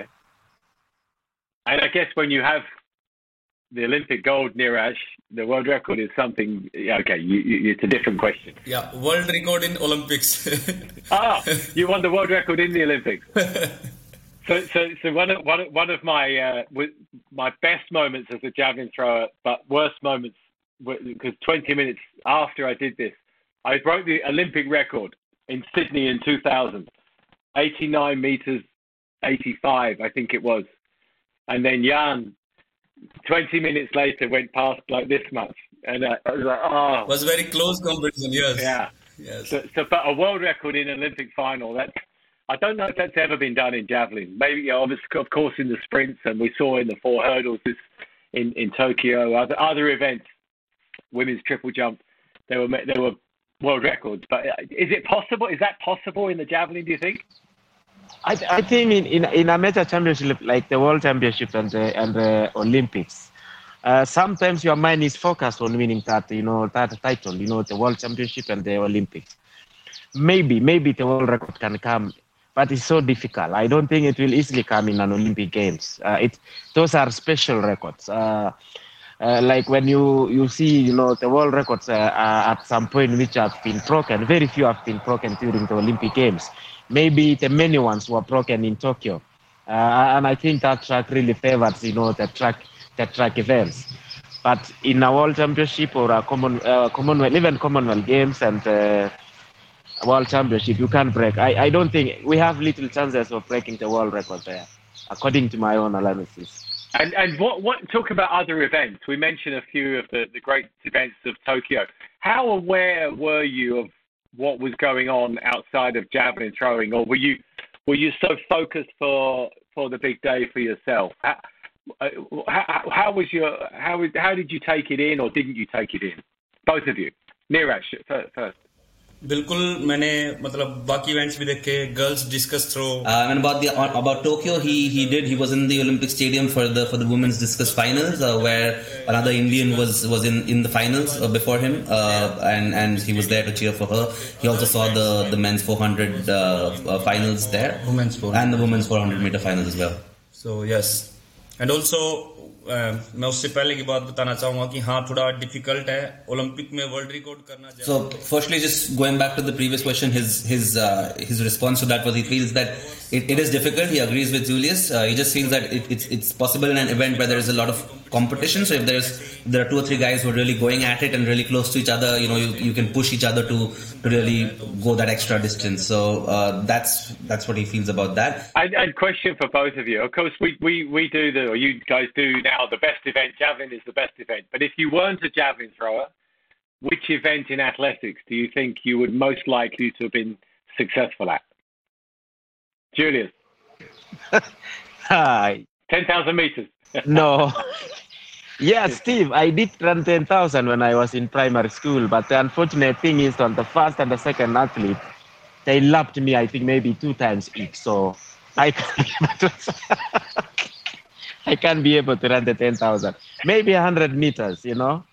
And I guess when you have the Olympic gold, Neeraj, the world record is something. Okay, it's a different question. Yeah, world record in Olympics. You won the world record in the Olympics. So one of my best moments as a javelin thrower, but worst moments because 20 minutes after I did this, I broke the Olympic record in Sydney in 2000, 89 meters, 85, I think it was, and then Jan 20 minutes later went past like this much, and I was like, oh. It was very close competition, yes. Yeah. Yes. So but a world record in an Olympic final, I don't know if that's ever been done in javelin. Maybe, obviously, of course, in the sprints, and we saw in the 4 hurdles in Tokyo, other events, women's triple jump, there were world records. But is it possible? Is that possible in the javelin, do you think? I think in a major championship like the World Championship and the Olympics, sometimes your mind is focused on winning that title, the World Championship and the Olympics. Maybe the world record can come, but it's so difficult. I don't think it will easily come in an Olympic Games. Those are special records. Like when you see, the world records at some point which have been broken. Very few have been broken during the Olympic Games. Maybe the many ones were broken in Tokyo, and I think that track really favors, the track events. But in a World Championship or a Commonwealth, even Commonwealth Games and World Championship, you can't break. I don't think we have little chances of breaking the world record there, according to my own analysis. And what talk about other events? We mentioned a few of the great events of Tokyo. How aware were you of what was going on outside of javelin throwing, or were you so focused for the big day for yourself? How did you take it in, or didn't you take it in? Both of you. Neeraj first. बिल्कुल मैंने मतलब बाकी events भी देखे girls discus throw and about Tokyo he was in the Olympic Stadium for the women's discus finals where another Indian was in the finals before him and he was there to cheer for her. He also saw the men's 400 finals there, and the women's 400 meter finals as well. So yes, and also मैं उससे पहले की बात बताना चाहूंगा कि हाँ थोड़ा डिफिकल्ट है ओलंपिक में वर्ल्ड रिकॉर्ड करना. So firstly, just going back to the previous question, his response to that was he feels that it is difficult. He agrees with Julius. He just feels that it's possible in an event where there is a lot of competition. So if there are 2 or 3 guys who are really going at it and really close to each other, you can push each other to really go that extra distance. So that's what he feels about that. And question for both of you. Of course, we do or you guys do now the best event. Javelin is the best event. But if you weren't a javelin thrower, which event in athletics do you think you would most likely to have been successful at? Julius. 10,000 meters. No. Yeah, Steve, I did run 10,000 when I was in primary school, but the unfortunate thing is on the first and the second athlete, they lapped me, I think, maybe 2 times each. So I can't be able to run the 10,000. Maybe 100 meters,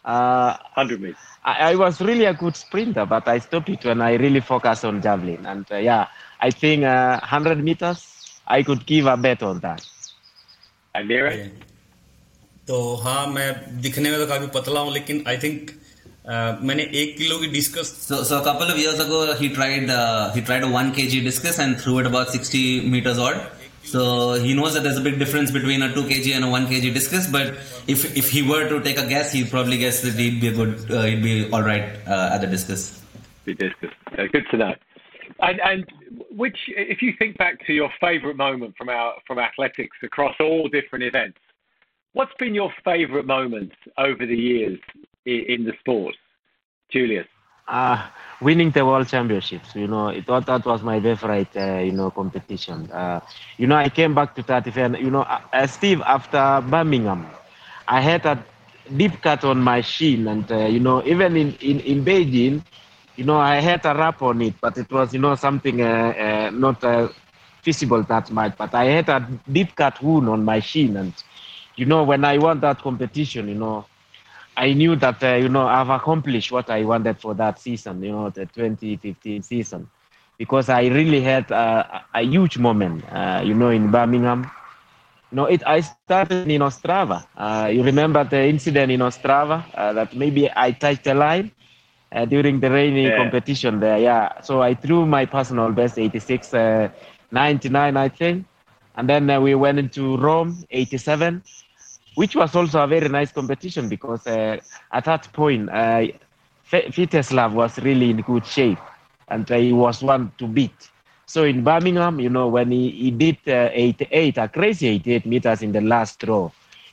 100 meters. I was really a good sprinter, but I stopped it when I really focused on javelin. And I think 100 meters, I could give a bet on that. And Neeraj? तो हाँ मैं दिखने में तो काफी पतला हूँ लेकिन आई थिंक मैंने 1 किलो की discus So a couple of years ago, he tried a 1 kg discus and threw it about 60 meters odd. So he knows that there's a big difference between a 2 kg and a 1 kg discus. But if he were to take a guess, he'd probably guess that he'd be all right at the discus. The discus. Good to know. And which, if you think back to your favourite moment from athletics across all different events, what's been your favourite moment over the years in the sport, Julius? Winning the world championships. That was my favorite, competition. I came back to 35. Steve, after Birmingham, I had a deep cut on my shin, and even in Beijing, I had a wrap on it, but it was something not visible that much. But I had a deep cut wound on my shin, and when I won that competition, I knew that, I've accomplished what I wanted for that season, the 2015 season, because I really had a huge moment, in Birmingham. I started in Ostrava. You remember the incident in Ostrava that maybe I touched the line during the rainy competition there. Yeah. So I threw my personal best, 86, 99, I think. And then we went into Rome, 87. Which was also a very nice competition because at that point, Viteslav was really in good shape and he was one to beat. So in Birmingham, when he did 88, a crazy 88 meters in the last row,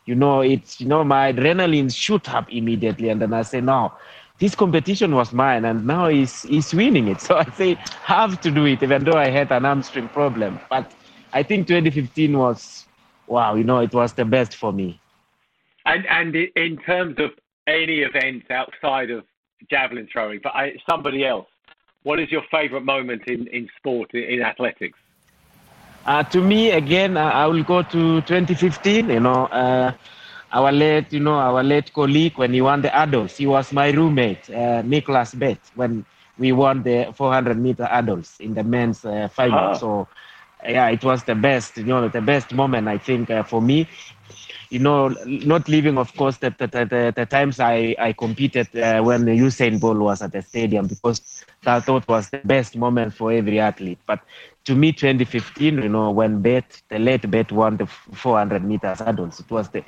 my adrenaline shoot up immediately. And then I say, no, this competition was mine and now he's winning it. So I say, have to do it, even though I had an hamstring problem. But I think 2015 was, wow, it was the best for me. And in terms of any events outside of javelin throwing, for somebody else, what is your favourite moment in sport, in athletics? To me, again, I will go to 2015. Our late colleague when he won the adults, he was my roommate, Niklas Bet, when we won the 400 meter adults in the men's final. So, it was the best, the best moment I think for me. Not leaving, of course, the times I competed when Usain Bolt was at the stadium, because that I thought was the best moment for every athlete. But to me, 2015, when the late Bet won the 400 meters adults, it was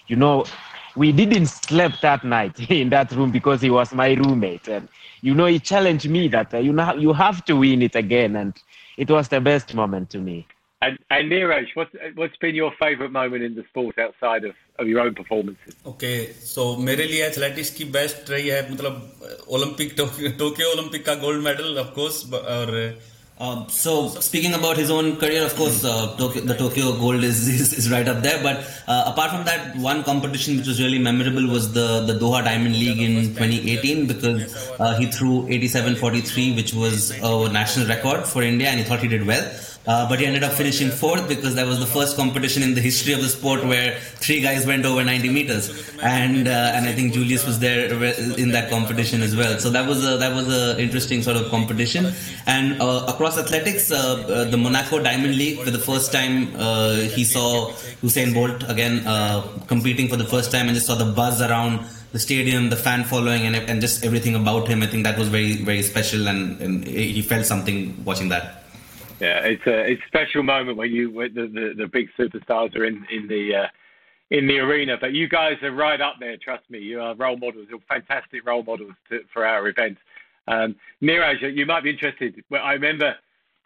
we didn't sleep that night in that room because he was my roommate. And, he challenged me that, you have to win it again. And it was the best moment to me. And Neeraj, what's been your favourite moment in the sport outside of your own performances? Okay, so मेरे लिए athletics की best रही है मतलब Olympic Tokyo Olympic का gold medal of course और So speaking about his own career, of course, the Tokyo gold is right up there. But apart from that, one competition which was really memorable was the Doha Diamond League in 2018, because he threw 87.43, which was a national record for India, and he thought he did well. But he ended up finishing fourth because that was the first competition in the history of the sport where 3 guys went over 90 meters, and I think Julius was there in that competition as well. So that was a interesting sort of competition. And across athletics, the Monaco Diamond League, for the first time he saw Usain Bolt again competing for the first time, and just saw the buzz around the stadium, the fan following, and just everything about him. I think that was very, very special, and he felt something watching that. Yeah, it's a special moment when the big superstars are in the arena. But you guys are right up there. Trust me, you are role models. You're fantastic role models for our event. Neeraj, you might be interested. Well, I remember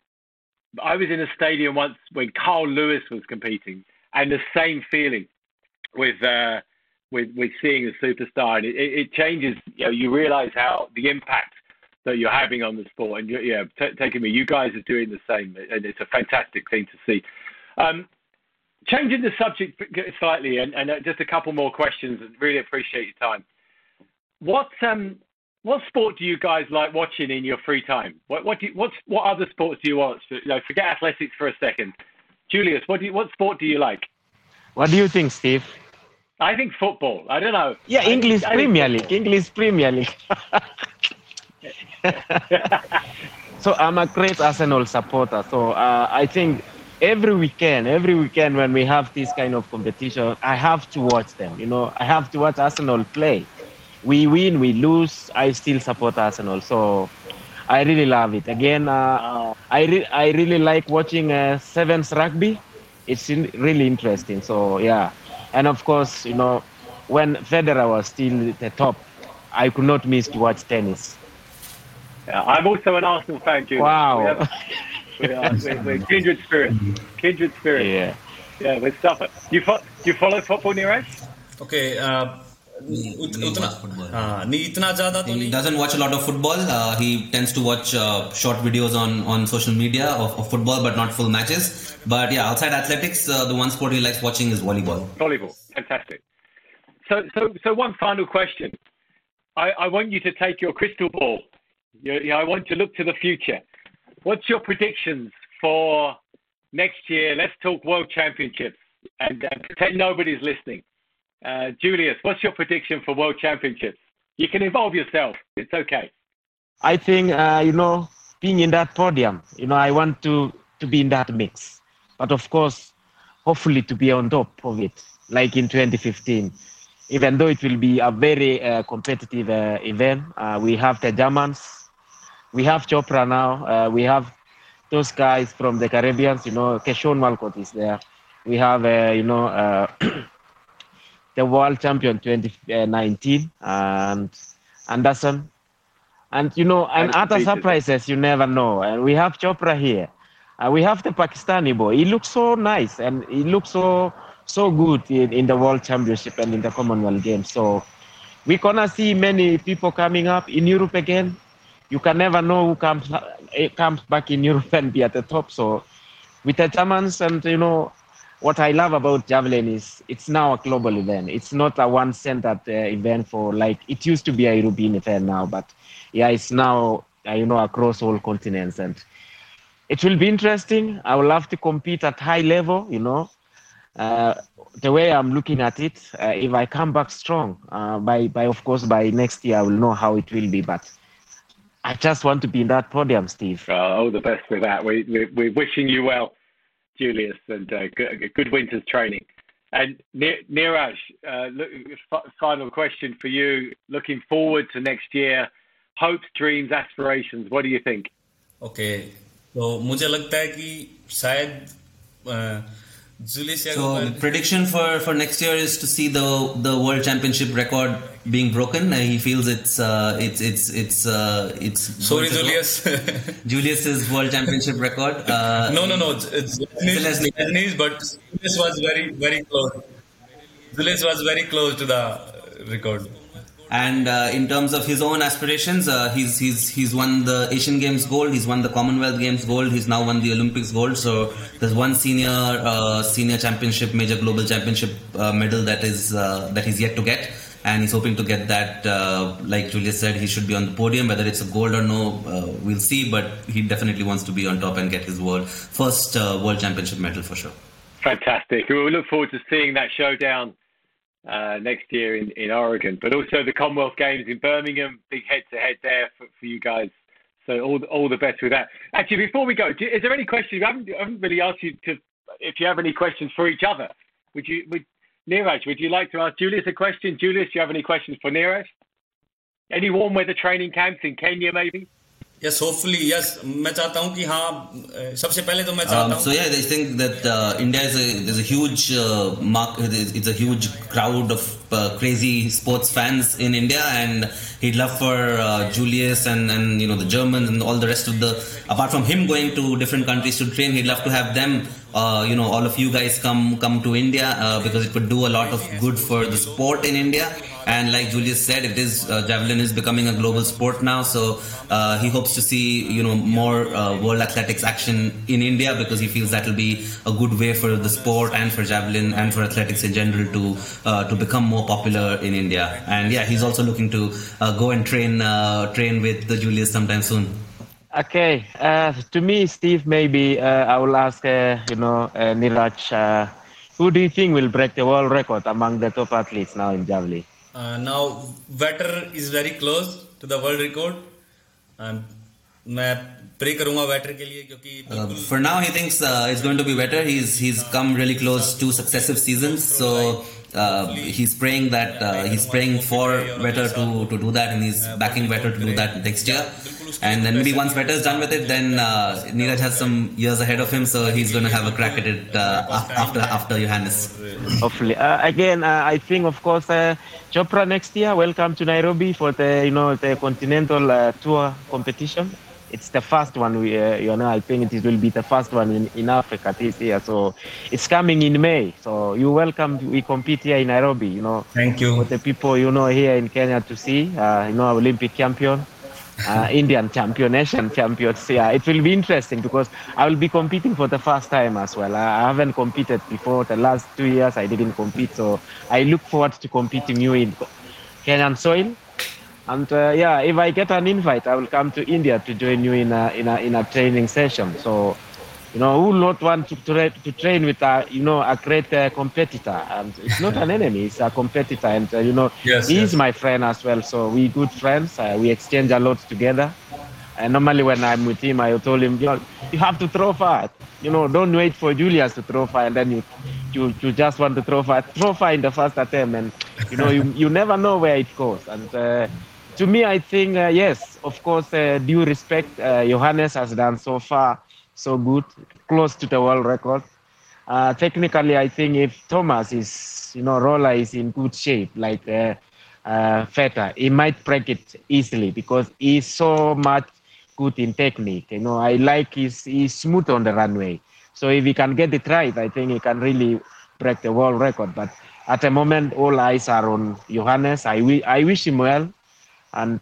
I was in a stadium once when Carl Lewis was competing, and the same feeling with seeing a superstar, and it changes. You realise how the impact that you're having on the sport, and taking me, you guys are doing the same, and it's a fantastic thing to see. Changing the subject slightly, and just a couple more questions, and really appreciate your time. What sport do you guys like watching in your free time? What other sports do you watch? Forget athletics for a second. Julius, what sport do you like? What do you think, Steve? I think football. I don't know. Yeah, English Premier League. English Premier League. So I'm a great Arsenal supporter. So I think every weekend when we have this kind of competition, I have to watch them. I have to watch Arsenal play. We win, we lose, I still support Arsenal. So I really love it. Again, I really like watching Sevens rugby. It's really interesting. So yeah, and of course, when Federer was still the top, I could not miss to watch tennis. Yeah, I'm also an Arsenal fan, Julius. Wow. We're kindred spirit. Kindred spirit. Yeah, we're stuff. Do you follow football, Neeraj? Okay. He doesn't watch a lot of football. He tends to watch short videos on social media of football, but not full matches. But yeah, outside athletics, the one sport he likes watching is volleyball. Volleyball, fantastic. So one final question. I want you to take your crystal ball. I want to look to the future. What's your predictions for next year? Let's talk World Championships and pretend nobody's listening. Julius, what's your prediction for World Championships? You can involve yourself. It's okay. I think, being in that podium, I want to be in that mix. But of course, hopefully to be on top of it, like in 2015. Even though it will be a very competitive event. We have the Germans. We have Chopra now. We have those guys from the Caribbean. Keshawn Walcott is there. We have, the world champion 2019 and Anderson. And, and other surprises you never know. And we have Chopra here. We have the Pakistani boy. He looks so nice and he looks so good in the World Championship and in the Commonwealth Games. So we're going to see many people coming up in Europe again. You can never know who comes back in Europe and be at the top. So with the Germans and, what I love about javelin is it's now a global event. It's not a one-centered event for like it used to be a European event now, but yeah, it's now across all continents, and it will be interesting. I would love to compete at high level. The way I'm looking at it, if I come back strong, by next year I will know how it will be. But I just want to be in that podium, Steve. All the best with that. We're wishing you well, Julius, and good winter's training. And Neeraj, final question for you. Looking forward to next year, hopes, dreams, aspirations. What do you think? Okay, so मुझे लगता है कि शायद So prediction for next year is to see the World Championship record being broken. He feels it's sorry, Julius. Julius's World Championship record. No, it's Leslie, but Julius was very, very close. Julius was very close to the record. And in terms of his own aspirations, he's won the Asian Games gold, he's won the Commonwealth Games gold, he's now won the Olympics gold. So there's one senior championship, major global championship medal that he's yet to get, and he's hoping to get that. Like Julius said, he should be on the podium. Whether it's a gold or no, we'll see. But he definitely wants to be on top and get his first world championship medal for sure. Fantastic. We look forward to seeing that showdown next year in Oregon, but also the Commonwealth Games in Birmingham. Big head-to-head there for you guys. So all the best with that. Actually, before we go, is there any questions? I haven't really asked you if you have any questions for each other. Neeraj, would you like to ask Julius a question? Julius, do you have any questions for Neeraj? Any warm weather training camps in Kenya, maybe? Yes, hopefully, yes. मैं चाहता हूँ कि हाँ सबसे पहले तो मैं चाहता हूँ. So yeah, I think that India there's a huge it's a huge crowd of crazy sports fans in India, and he'd love for Julius and the Germans and all the rest of apart from him going to different countries to train, he'd love to have them all of you guys come to India because it could do a lot of good for the sport in India. And like Julius said, javelin is becoming a global sport now. So he hopes to see more world athletics action in India, because he feels that will be a good way for the sport and for javelin and for athletics in general to become more popular in India. And yeah, he's also looking to go and train with Julius sometime soon. Okay, to me, Steve, maybe I will ask Neeraj. Who do you think will break the world record among the top athletes now in javelin? Now Vetter is very close to the world record. मैं pray करूंगा Vetter के लिए क्योंकि for now he thinks it's going to be Vetter. He's come really close 2 successive seasons, so he's praying for Vetter to do that, and he's backing Vetter to do that next year. And then maybe once Vetter's done with it, then Neeraj has some years ahead of him, so he's going to have a crack at it after Johannes. Hopefully, again, I think of course Chopra next year. Welcome to Nairobi for the Continental Tour competition. It's the first one. I think it will be the first one in Africa this year. So it's coming in May. So you're welcome. We compete here in Nairobi. Thank you for the people here in Kenya to see. Olympic champion. Indian champion, Asian champions. Yeah, it will be interesting because I will be competing for the first time as well. I haven't competed before. The last 2 years I didn't compete, so I look forward to competing you in Kenyan soil. And if I get an invite, I will come to India to join you in a training session. So, who will not want to train with a great competitor? And it's not an enemy; it's a competitor. And he's my friend as well. So we good friends. We exchange a lot together. And normally when I'm with him, I told him, you have to throw far. Don't wait for Julius to throw far, and then you just want to throw far. Throw far in the first attempt, and you never know where it goes. And to me, I think yes, of course, due respect, Johannes has done so far so good, close to the world record. Technically, I think if Thomas is, roller is in good shape, like Vetter, he might break it easily because he's so much good in technique. I like he's smooth on the runway. So if he can get it right, I think he can really break the world record. But at the moment, all eyes are on Johannes. I wish him well, and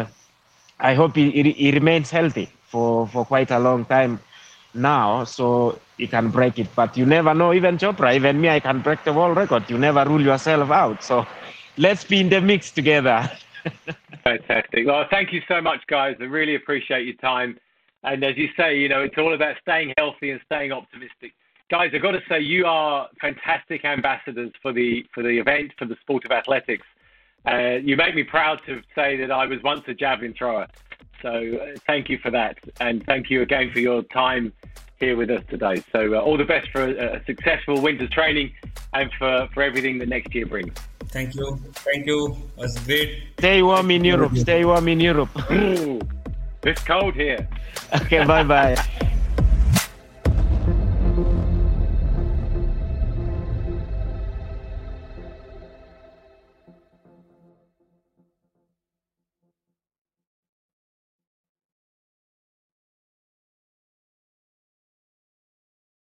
I hope he remains healthy for quite a long time now, so you can break it. But you never know. Even Chopra, even me, I can break the world record. You never rule yourself out. So let's be in the mix together. Fantastic. Well, thank you so much, guys. I really appreciate your time. And as you say, it's all about staying healthy and staying optimistic. Guys, I've got to say, you are fantastic ambassadors for the event, for the sport of athletics. You make me proud to say that I was once a javelin thrower. So thank you for that. And thank you again for your time here with us today. So all the best for a successful winter's training and for everything that next year brings. Thank you. It was great. Stay warm in Europe. It's cold here. Okay, bye-bye.